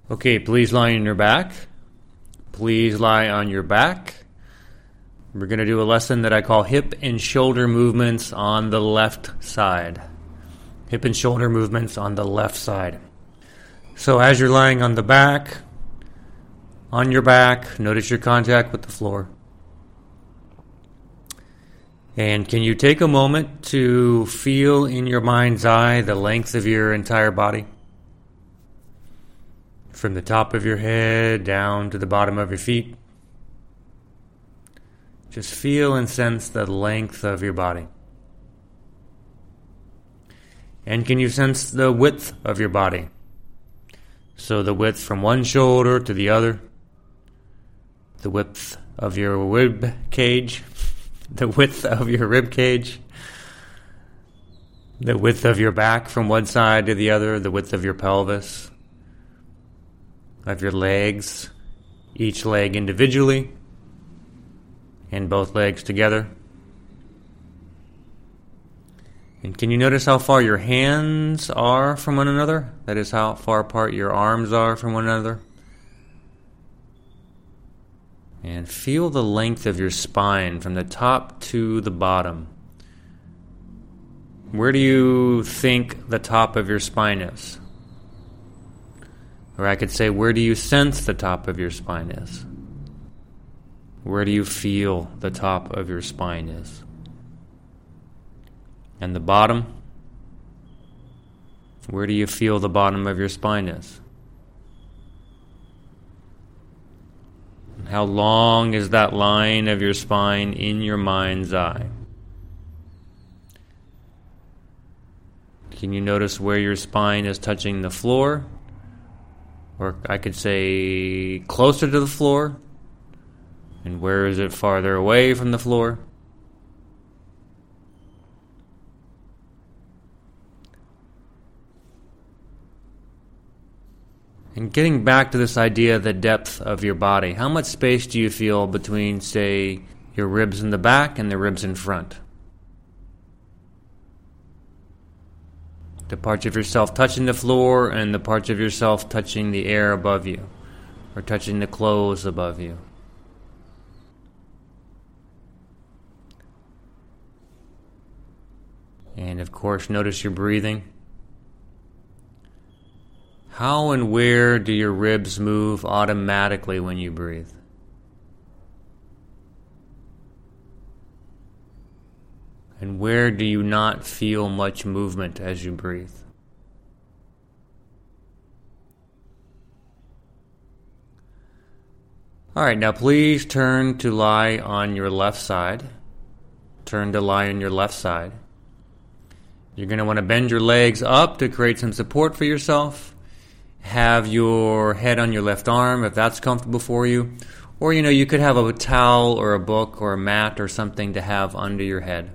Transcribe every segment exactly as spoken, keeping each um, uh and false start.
Okay, please lie on your back. Please lie on your back. We're going to do a lesson that I call hip and shoulder movements on the left side. Hip and shoulder movements on the left side. So as you're lying on the back, on your back, notice your contact with the floor. And can you take a moment to feel in your mind's eye the length of your entire body? From the top of your head down to the bottom of your feet. Just feel and sense the length of your body. And can you sense the width of your body? So the width from one shoulder to the other. The width of your rib cage. The width of your rib cage. The width of your back from one side to the other. The width of your pelvis. Of your legs. Each leg individually. And both legs together. And can you notice how far your hands are from one another? That is how far apart your arms are from one another. And feel the length of your spine from the top to the bottom. Where do you think the top of your spine is? Or I could say, where do you sense the top of your spine is? Where do you feel the top of your spine is? And the bottom? Where do you feel the bottom of your spine is? And how long is that line of your spine in your mind's eye? Can you notice where your spine is touching the floor? Or I could say closer to the floor. And where is it farther away from the floor? And getting back to this idea of the depth of your body, how much space do you feel between, say, your ribs in the back and the ribs in front? The parts of yourself touching the floor and the parts of yourself touching the air above you or touching the clothes above you. And of course, notice your breathing. How and where do your ribs move automatically when you breathe? And where do you not feel much movement as you breathe? All right, now please turn to lie on your left side. Turn to lie on your left side. You're going to want to bend your legs up to create some support for yourself. Have your head on your left arm if that's comfortable for you. Or, you know, you could have a towel or a book or a mat or something to have under your head.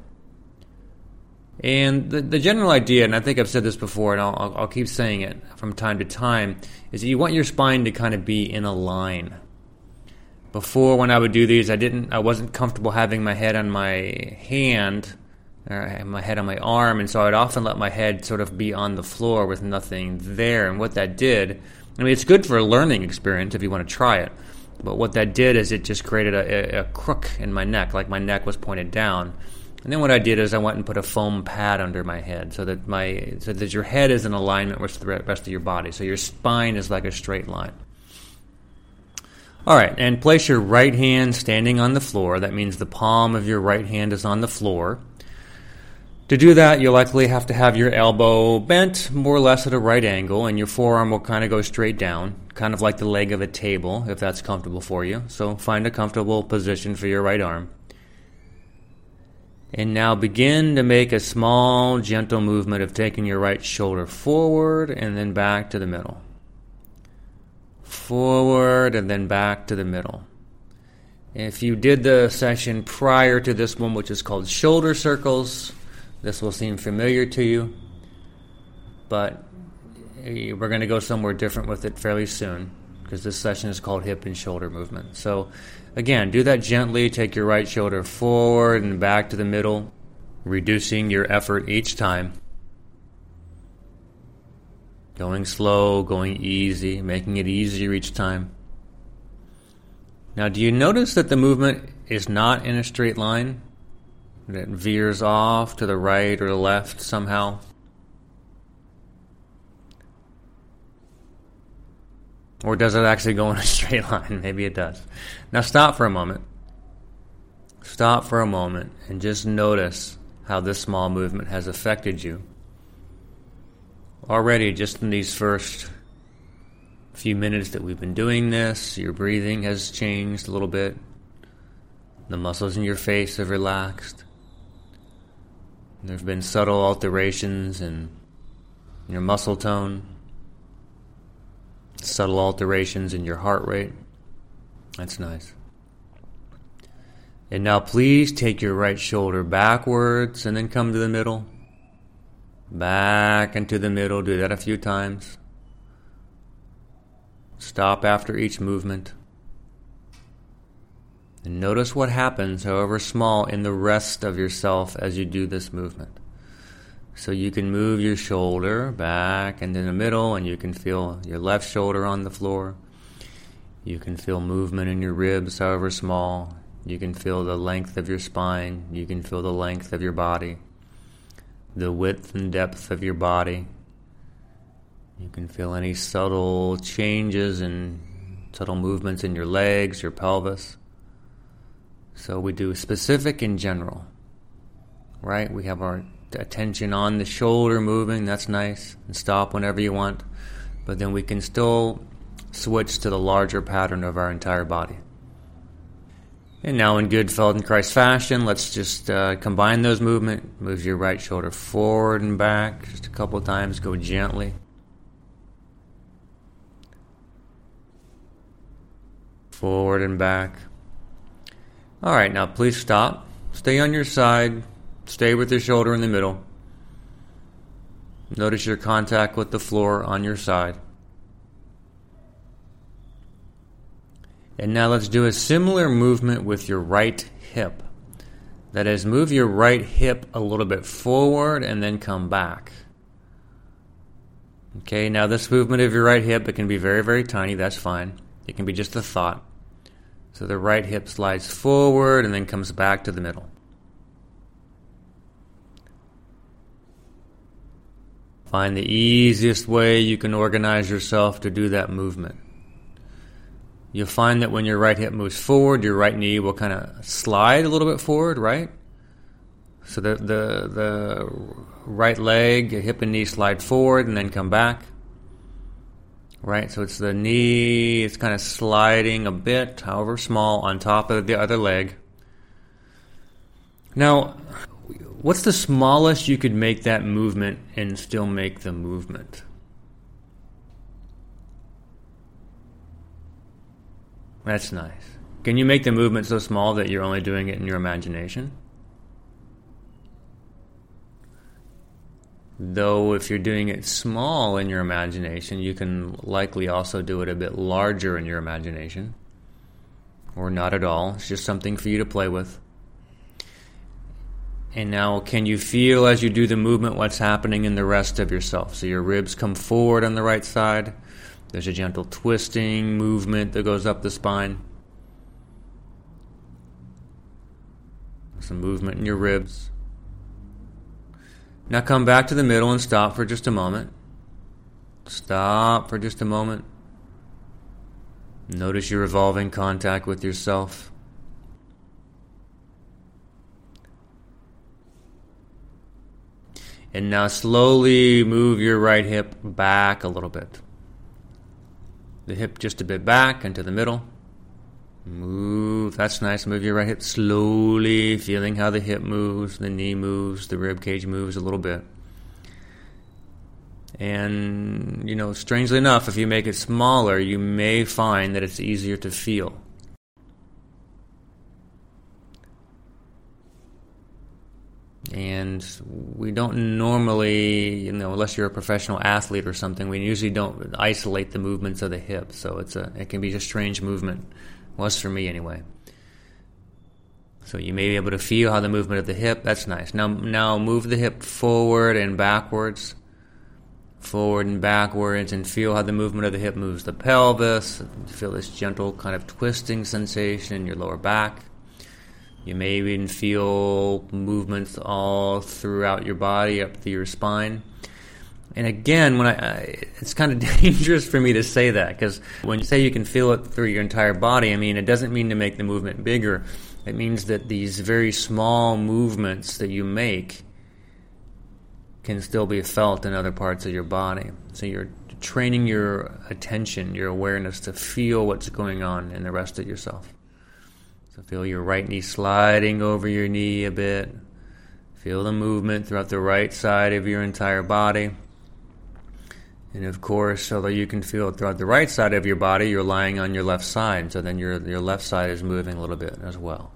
And the, the general idea, and I think I've said this before, and I'll, I'll keep saying it from time to time, is that you want your spine to kind of be in a line. Before, when I would do these, I didn't, I wasn't comfortable having my head on my hand, or my head on my arm, and so I'd often let my head sort of be on the floor with nothing there. And what that did, I mean, it's good for a learning experience if you want to try it, but what that did is it just created a, a, a crook in my neck, like my neck was pointed down. And then what I did is I went and put a foam pad under my head so that my so that your head is in alignment with the rest of your body. So your spine is like a straight line. All right, and place your right hand standing on the floor. That means the palm of your right hand is on the floor. To do that, you'll likely have to have your elbow bent more or less at a right angle, and your forearm will kind of go straight down, kind of like the leg of a table, if that's comfortable for you. So find a comfortable position for your right arm. And now begin to make a small, gentle movement of taking your right shoulder forward and then back to the middle. Forward and then back to the middle. If you did the session prior to this one, which is called shoulder circles, this will seem familiar to you, but we're going to go somewhere different with it fairly soon because this session is called hip and shoulder movement. So again, do that gently. Take your right shoulder forward and back to the middle, reducing your effort each time. Going slow, going easy, making it easier each time. Now, do you notice that the movement is not in a straight line? That it veers off to the right or the left somehow? Or does it actually go in a straight line? Maybe it does. Now stop for a moment. Stop for a moment and just notice how this small movement has affected you. Already, just in these first few minutes that we've been doing this, your breathing has changed a little bit. The muscles in your face have relaxed. There have been subtle alterations in your muscle tone, subtle alterations in your heart rate. That's nice. And now please take your right shoulder backwards and then come to the middle. Back into the middle. Do that a few times. Stop after each movement. And notice what happens, however small, in the rest of yourself as you do this movement. So you can move your shoulder back and in the middle, and you can feel your left shoulder on the floor. You can feel movement in your ribs, however small. You can feel the length of your spine. You can feel the length of your body, the width and depth of your body. You can feel any subtle changes and subtle movements in your legs, your pelvis. So we do specific and general, right? We have our attention on the shoulder moving, that's nice, and stop whenever you want. But then we can still switch to the larger pattern of our entire body. And now in good Feldenkrais fashion, let's just uh, combine those movements. Move your right shoulder forward and back just a couple times. Go gently. Forward and back. All right, now please stop. Stay on your side. Stay with your shoulder in the middle. Notice your contact with the floor on your side. And now let's do a similar movement with your right hip. That is, move your right hip a little bit forward and then come back. Okay, now this movement of your right hip, it can be very, very tiny. That's fine. It can be just a thought. So the right hip slides forward and then comes back to the middle. Find the easiest way you can organize yourself to do that movement. You'll find that when your right hip moves forward, your right knee will kind of slide a little bit forward, right? So the, the, the right leg, hip and knee slide forward and then come back. Right, so it's the knee, it's kind of sliding a bit, however small, on top of the other leg. Now, what's the smallest you could make that movement and still make the movement? That's nice. Can you make the movement so small that you're only doing it in your imagination? Though if you're doing it small in your imagination, you can likely also do it a bit larger in your imagination. Or not at all. It's just something for you to play with. And now, can you feel as you do the movement what's happening in the rest of yourself? So your ribs come forward on the right side. There's a gentle twisting movement that goes up the spine. Some movement in your ribs. Now come back to the middle and stop for just a moment. Stop for just a moment. Notice your evolving contact with yourself. And now slowly move your right hip back a little bit. The hip just a bit back into the middle. Move, that's nice. Move your right hip slowly, feeling how the hip moves, the knee moves, the rib cage moves a little bit. And, you know, strangely enough, if you make it smaller, you may find that it's easier to feel. And we don't normally, you know, unless you're a professional athlete or something, we usually don't isolate the movements of the hip. So it's a, it can be a strange movement. Was for me anyway. So you may be able to feel how the movement of the hip, that's nice. Now now move the hip forward and backwards. forward and backwards, and feel how the movement of the hip moves the pelvis. Feel this gentle kind of twisting sensation in your lower back. You may even feel movements all throughout your body, up through your spine. And again, when I, I it's kind of dangerous for me to say that, because when you say you can feel it through your entire body, I mean, it doesn't mean to make the movement bigger. It means that these very small movements that you make can still be felt in other parts of your body. So you're training your attention, your awareness to feel what's going on in the rest of yourself. So feel your right knee sliding over your knee a bit. Feel the movement throughout the right side of your entire body. And of course, although you can feel it throughout the right side of your body, you're lying on your left side, so then your your left side is moving a little bit as well.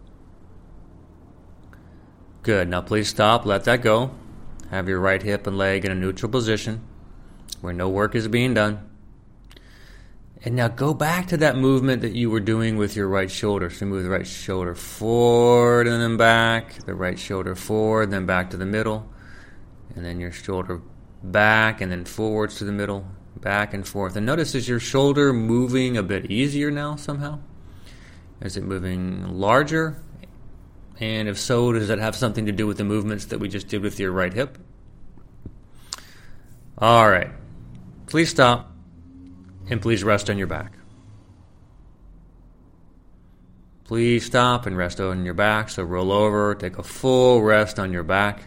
Good. Now please stop, let that go. Have your right hip and leg in a neutral position where no work is being done. And now go back to that movement that you were doing with your right shoulder. So move the right shoulder forward and then back, the right shoulder forward, then back to the middle, and then your shoulder back and then forwards to the middle, back and forth. And notice, is your shoulder moving a bit easier now somehow? Is it moving larger? And if so, does that have something to do with the movements that we just did with your right hip? All right. Please stop. And please rest on your back. Please stop and rest on your back. So roll over, take a full rest on your back.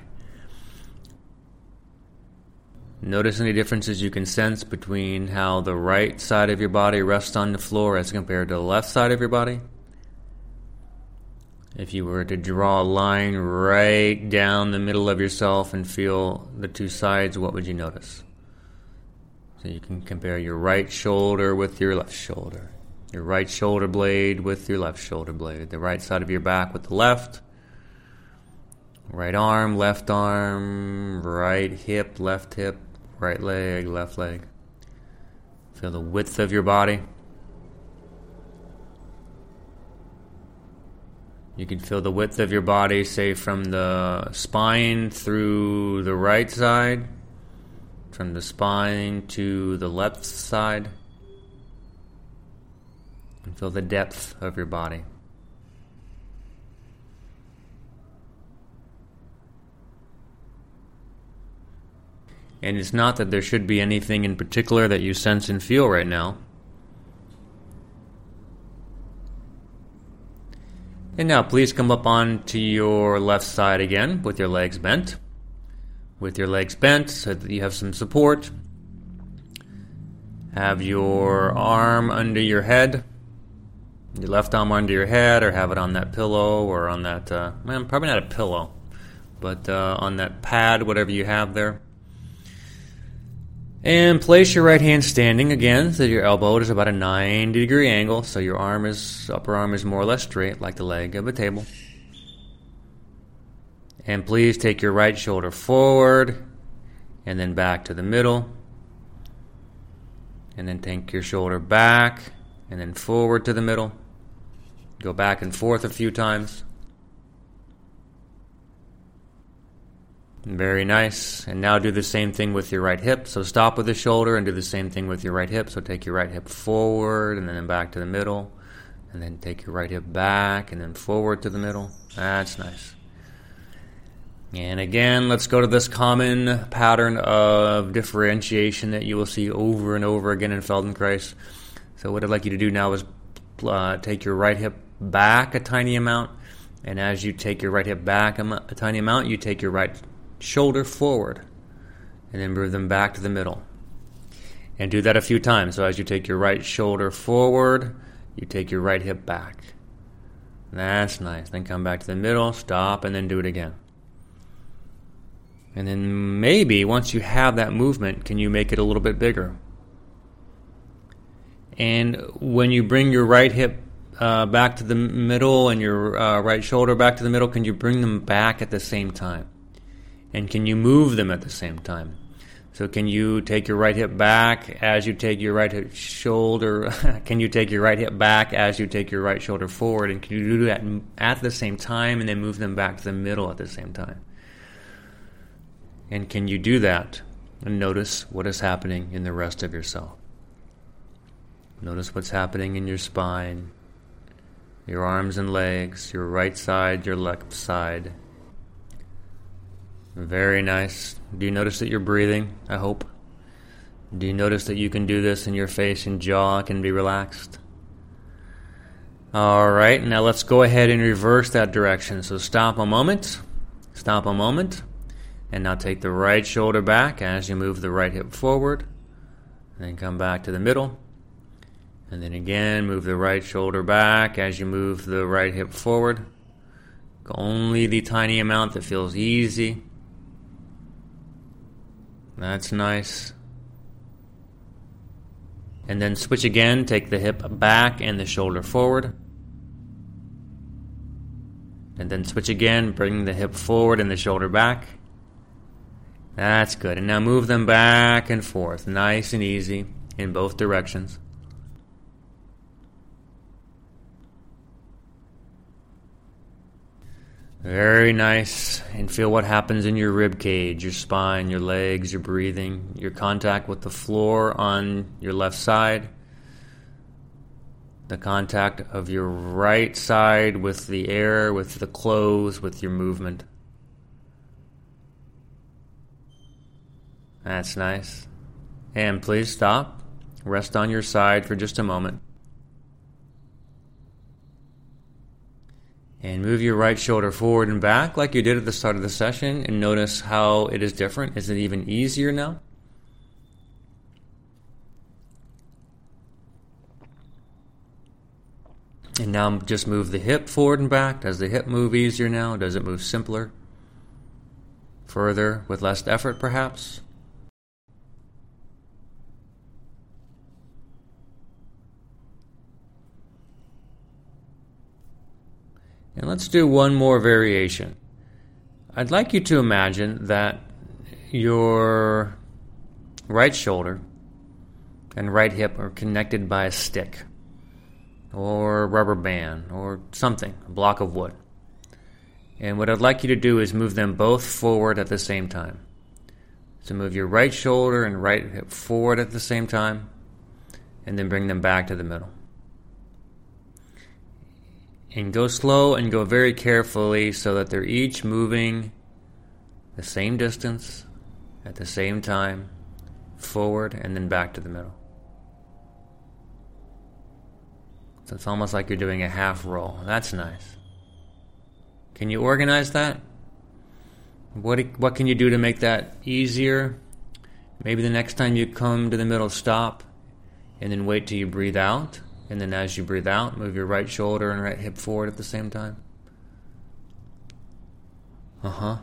Notice any differences you can sense between how the right side of your body rests on the floor as compared to the left side of your body. If you were to draw a line right down the middle of yourself and feel the two sides, what would you notice? So you can compare your right shoulder with your left shoulder, your right shoulder blade with your left shoulder blade, the right side of your back with the left, right arm, left arm, right hip, left hip, right leg, left leg. Feel the width of your body. You can feel the width of your body, say from the spine through the right side, from the spine to the left side. And feel the depth of your body. And it's not that there should be anything in particular that you sense and feel right now. And now please come up onto your left side again with your legs bent. With your legs bent so that you have some support. Have your arm under your head. Your left arm under your head, or have it on that pillow or on that, uh, well, probably not a pillow, but uh, on that pad, whatever you have there. And place your right hand standing again so your elbow is about a ninety degree angle, so your arm is upper arm is more or less straight like the leg of a table. And please take your right shoulder forward and then back to the middle. And then take your shoulder back and then forward to the middle. Go back and forth a few times. Very nice. And now do the same thing with your right hip. So stop with the shoulder and do the same thing with your right hip. So take your right hip forward and then back to the middle. And then take your right hip back and then forward to the middle. That's nice. And again, let's go to this common pattern of differentiation that you will see over and over again in Feldenkrais. So what I'd like you to do now is uh, take your right hip back a tiny amount. And as you take your right hip back a, a tiny amount, you take your right shoulder forward and then move them back to the middle. And do that a few times. So as you take your right shoulder forward, you take your right hip back. That's nice. Then come back to the middle, stop, and then do it again. And then maybe once you have that movement, can you make it a little bit bigger? And when you bring your right hip uh, back to the middle and your uh, right shoulder back to the middle, can you bring them back at the same time? And can you move them at the same time? So can you take your right hip back as you take your right hip shoulder? Can you take your right hip back as you take your right shoulder forward? And can you do that at the same time and then move them back to the middle at the same time? And can you do that and notice what is happening in the rest of yourself. Notice what's happening in your spine, your arms and legs, your right side, your left side. Very nice. Do you notice that you're breathing, I hope? Do you notice that you can do this and your face and jaw can be relaxed? All right, now let's go ahead and reverse that direction. So stop a moment, stop a moment, and now take the right shoulder back as you move the right hip forward. Then come back to the middle. And then again, move the right shoulder back as you move the right hip forward. Only the tiny amount that feels easy. That's nice. And then switch again, take the hip back and the shoulder forward. And then switch again, bring the hip forward and the shoulder back. That's good. And now move them back and forth, nice and easy in both directions. Very nice. And feel what happens in your rib cage, your spine, your legs, your breathing, your contact with the floor on your left side, the contact of your right side with the air, with the clothes, with your movement. That's nice. And please stop. Rest on your side for just a moment. And move your right shoulder forward and back like you did at the start of the session, and notice how it is different. Is it even easier now? And now just move the hip forward and back. Does the hip move easier now? Does it move simpler? Further, with less effort perhaps? And let's do one more variation. I'd like you to imagine that your right shoulder and right hip are connected by a stick or a rubber band or something, a block of wood. And what I'd like you to do is move them both forward at the same time. So move your right shoulder and right hip forward at the same time, and then bring them back to the middle. And go slow and go very carefully so that they're each moving the same distance at the same time, forward and then back to the middle. So it's almost like you're doing a half roll. That's nice. Can you organize that? What what can you do to make that easier? Maybe the next time you come to the middle, stop and then wait till you breathe out. And then as you breathe out, move your right shoulder and right hip forward at the same time. Uh-huh.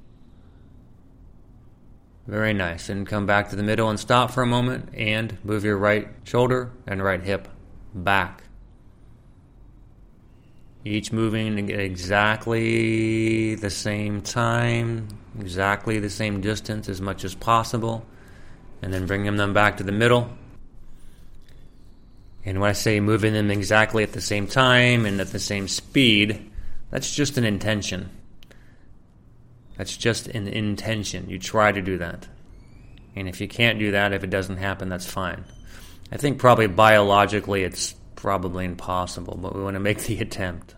Very nice. And come back to the middle and stop for a moment and move your right shoulder and right hip back. Each moving at exactly the same time, exactly the same distance as much as possible. And then bringing them back to the middle. And when I say moving them exactly at the same time and at the same speed, that's just an intention. That's just an intention. You try to do that. And if you can't do that, if it doesn't happen, that's fine. I think probably biologically it's probably impossible, but we want to make the attempt.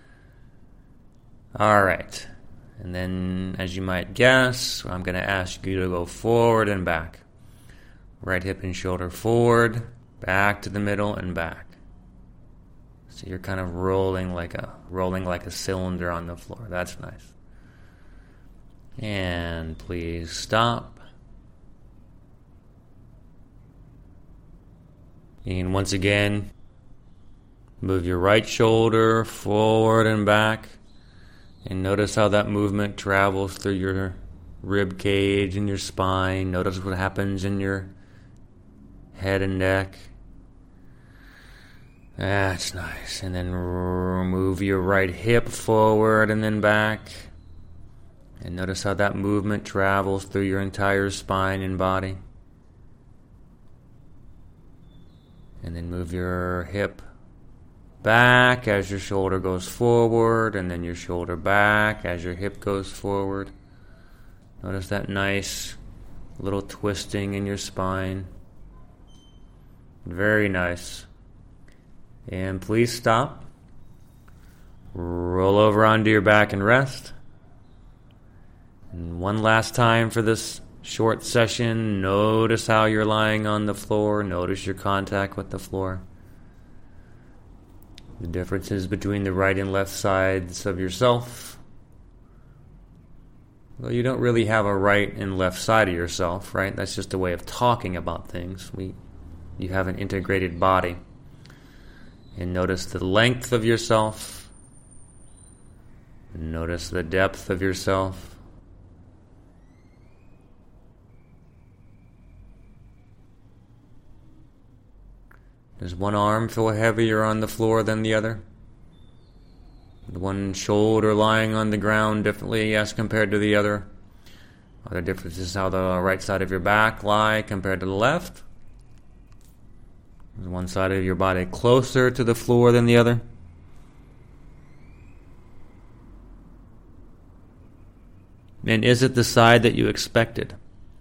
All right. And then, as you might guess, I'm going to ask you to go forward and back. Right hip and shoulder forward. Back to the middle and back. So you're kind of rolling like a rolling like a cylinder on the floor. That's nice. And please stop. And once again, move your right shoulder forward and back. And notice how that movement travels through your rib cage and your spine. Notice what happens in your head and neck. That's nice. And then move your right hip forward and then back. And notice how that movement travels through your entire spine and body. And then move your hip back as your shoulder goes forward, and then your shoulder back as your hip goes forward. Notice that nice A little twisting in your spine. Very nice. And please stop. Roll over onto your back and rest. And one last time for this short session, notice how you're lying on the floor. Notice your contact with the floor. The differences between the right and left sides of yourself. Well, you don't really have a right and left side of yourself, right? That's just a way of talking about things. We, you have an integrated body. And notice the length of yourself. Notice the depth of yourself. Does one arm feel heavier on the floor than the other? The one shoulder lying on the ground differently as compared to the other? Are there differences how the right side of your back lie compared to the left? Is one side of your body closer to the floor than the other? And is it the side that you expected?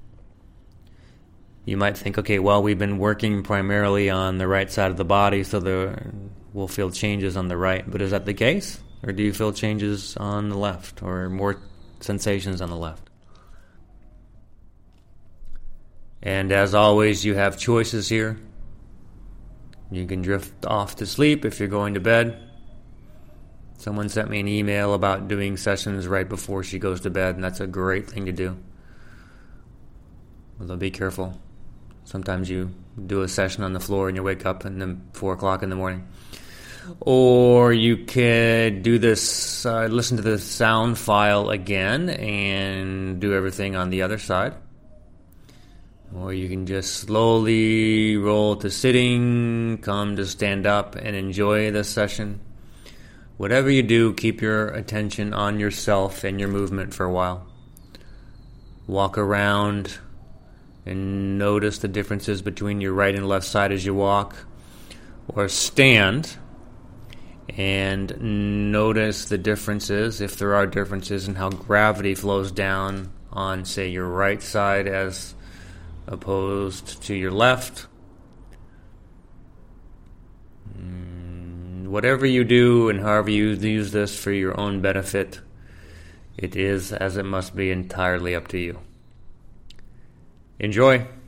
You might think, okay, well, we've been working primarily on the right side of the body, so there, we'll feel changes on the right. But is that the case? Or do you feel changes on the left, or more sensations on the left? And as always, you have choices here. You can drift off to sleep if you're going to bed. Someone sent me an email about doing sessions right before she goes to bed, and that's a great thing to do. Although be careful. Sometimes you do a session on the floor and you wake up and then four o'clock in the morning. Or you could do this, uh, listen to the sound file again and do everything on the other side. Or you can just slowly roll to sitting, come to stand up and enjoy the session. Whatever you do, keep your attention on yourself and your movement for a while. Walk around and notice the differences between your right and left side as you walk. Or stand and notice the differences, if there are differences, in how gravity flows down on, say, your right side as opposed to your left. Whatever you do and however you use this for your own benefit, it is, as it must be, entirely up to you. Enjoy.